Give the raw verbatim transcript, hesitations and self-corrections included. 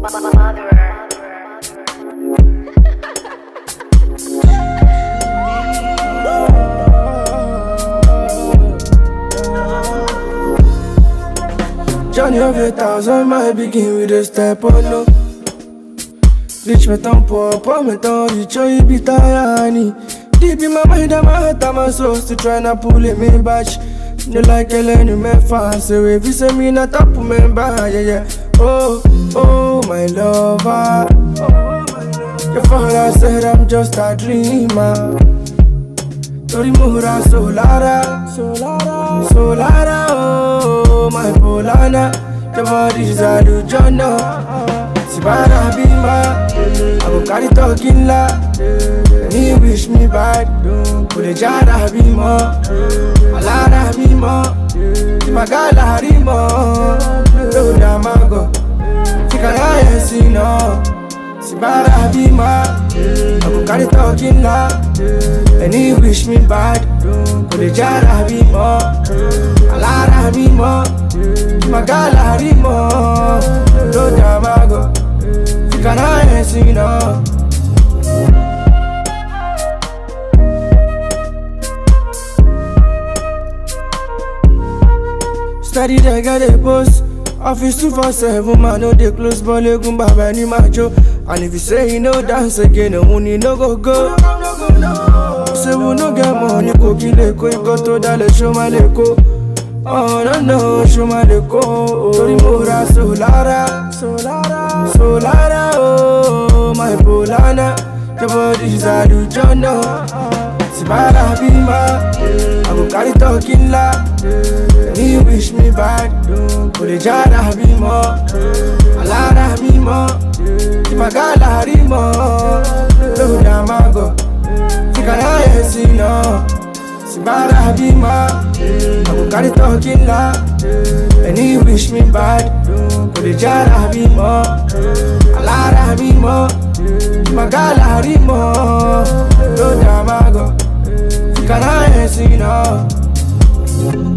Journey of a thousand miles begin with a step on no. Reach me ton pour, pour me ton reach oh you be tiny. Deep in my mind and my heart and my soul still tryna pull it me back. No like Ellen you me fast so if you say me not up me back, yeah yeah. Oh, oh my lover. Your father said I'm just a dreamer. Tori Mura Solara, Solara, Solara, oh my Polana, your body's a Lujana. Sibara Bima, I go carry talking la. And he wish me bad, Pule Jara Bima, Alara Bima, Timagala Rima, Loda Mago, Tikaya Sino. Sibara Bima, I go carry talking la. And he wish me bad, Pule Jara Bima, Alara Bima, Timagala Rima, Loda Mago, Tikaya Sino. Steady they get a post. Office two for seven, man, no they close, but they go baba ni macho. And if you say you no dance again, no money no go go. Say we no get money, go kill a go, go to the show my leko. Oh no no, show my leko. Tori Mura Solara, Solara, Solara, oh my Polana, your body's a Lujana. Sibara Bima, I go carry talking la. And he wish me bad, Pule Jara Bima, Alara Bima, Timagala Rima, Loda Mago, Tikaya Sino. Sibara Bima, I go carry talking la. And he wish me bad, Pule Jara Bima, Alara Bima, Timagala Rima, Loda Mago, Tikaya Sino.